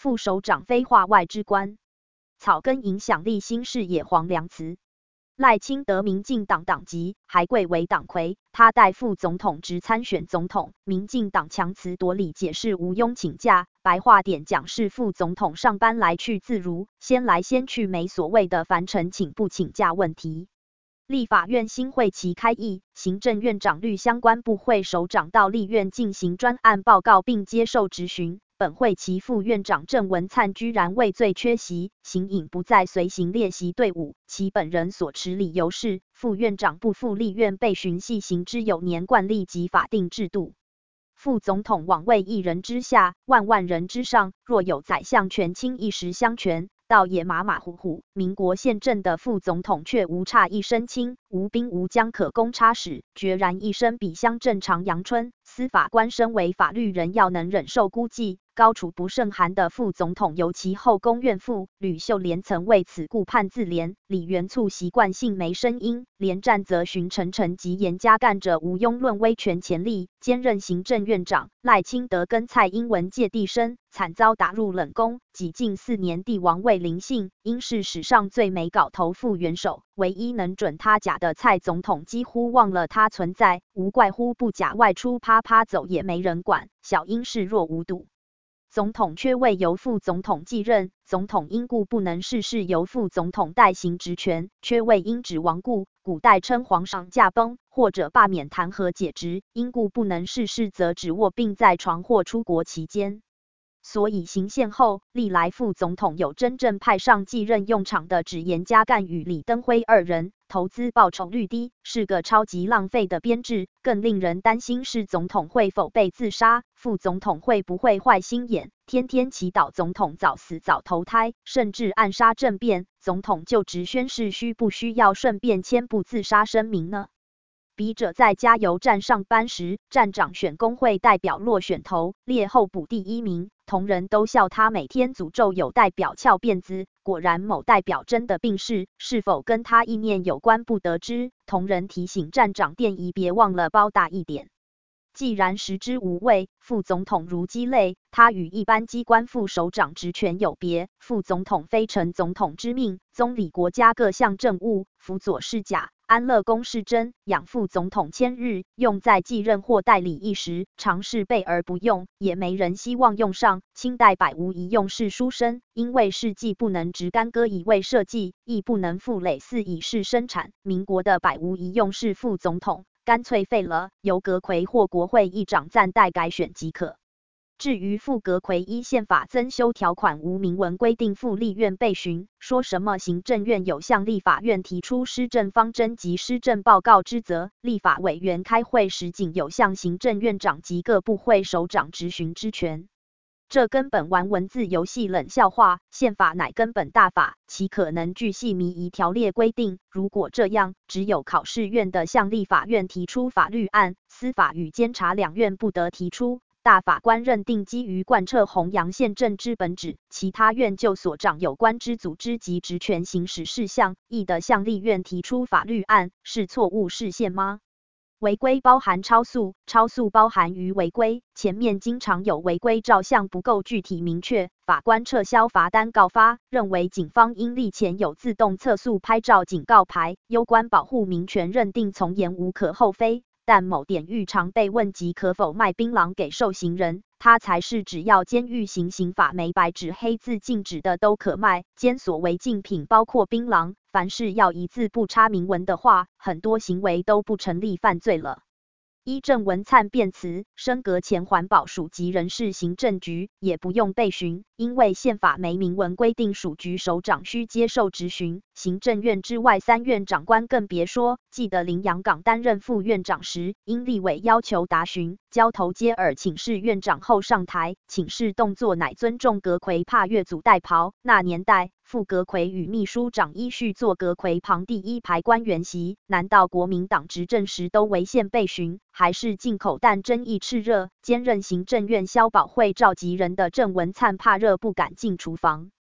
副首长非化外之官，草根影响力新视野黄良慈。赖清德民进党党籍，还贵为党魁，他代副总统职参选总统，民进党强词夺理解释无庸请假，白话点讲是副总统上班来去自如，先来先去，没所谓的凡尘请不请假问题。立法院新会期开议，行政院长率相关部会首长到立院进行专案报告并接受质询。本会期副院长郑文灿居然畏罪缺席，形影不再随行列席队伍。其本人所持理由是，副院长不赴立院备询系行之有年惯例及法定制度。副总统枉位一人之下，万万人之上，若有宰相权倾一时相权，倒也马马虎虎。民国宪政的副总统却无差一身轻，无兵无将可供插使，决然一身比乡镇徜阳春。司法官身为法律人，要能忍受孤寂，高处不胜寒的副总统，尤其后宫怨妇吕秀莲曾为此顾盼自怜。李元簇习惯性没声音，连战则询陈诚及严家干者无庸论威权潜力。兼任行政院长赖清德跟蔡英文借地生，惨遭打入冷宫，几近4年帝王位临幸，应是史上最美搞头副元首。唯一能准他假的蔡总统几乎忘了他存在，无怪乎不假外出啪啪走也没人管，小英视若无睹。总统缺位由副总统继任，总统因故不能逝世由副总统代行职权，缺位因指亡故，古代称皇上驾崩或者罢免弹劾解职，因故不能逝世则指卧病在床或出国期间。所以行宪后，历来副总统有真正派上继任用场的只严家干与李登辉2人，投资报酬率低，是个超级浪费的编制。更令人担心是总统会否被自杀，副总统会不会坏心眼，天天祈祷总统早死早投胎，甚至暗杀政变。总统就职宣誓需不需要顺便签不自杀声明呢？笔者在加油站上班时，站长选工会代表落选头，列候补第1名，同仁都笑他每天诅咒有代表翘辫子。果然某代表真的病逝，是否跟他意念有关不得知。同仁提醒站长电仪别忘了包大一点。既然食之无味，副总统如鸡肋，他与一般机关副首长职权有别。副总统非承总统之命，总理国家各项政务，辅佐是假，安乐宫是真，养副总统千日，用在继任或代理一时，常是备而不用，也没人希望用上。清代百无一用是书生，因为事既不能直干戈以为社稷，亦不能负累四以示生产。民国的百无一用是副总统，干脆废了，由阁揆或国会议长暂代改选即可。至于副阁揆依宪法增修条款无明文规定赴立院备询，说什么行政院有向立法院提出施政方针及施政报告之责，立法委员开会时仅有向行政院长及各部会首长质询之权。这根本玩文字游戏冷笑话，宪法乃根本大法，岂可能巨细靡遗条列规定？如果这样，只有考试院的向立法院提出法律案，司法与监察两院不得提出。大法官认定基于贯彻弘扬宪政之本旨，其他院就所长有关之组织及职权行使事项，亦得向立院提出法律案，是错误释宪吗？违规包含超速，超速包含于违规。前面经常有违规照相不够具体明确，法官撤销罚单告发，认为警方应立前有自动测速拍照警告牌，攸关保护民权，认定从严无可厚非。但某典狱常被问及可否卖槟榔给受刑人，他才是只要监狱行刑法没白纸黑字禁止的都可卖，监所违禁品包括槟榔，凡是要一字不差明文的话，很多行为都不成立犯罪了。依郑文灿辩词，升格前环保署及人事行政局也不用备询，因为宪法没明文规定署局首长需接受质询，行政院之外3院长官更别说。记得林洋港担任副院长时，因立委要求答询，交头接耳请示院长后上台，请示动作乃尊重阁揆，怕越俎代庖。那年代，副阁揆与秘书长依序坐阁揆旁第1排官员席，难道国民党执政时都违宪备询？还是进口蛋争议炽热，兼任行政院消保会召集人的郑文灿怕热不敢进厨房。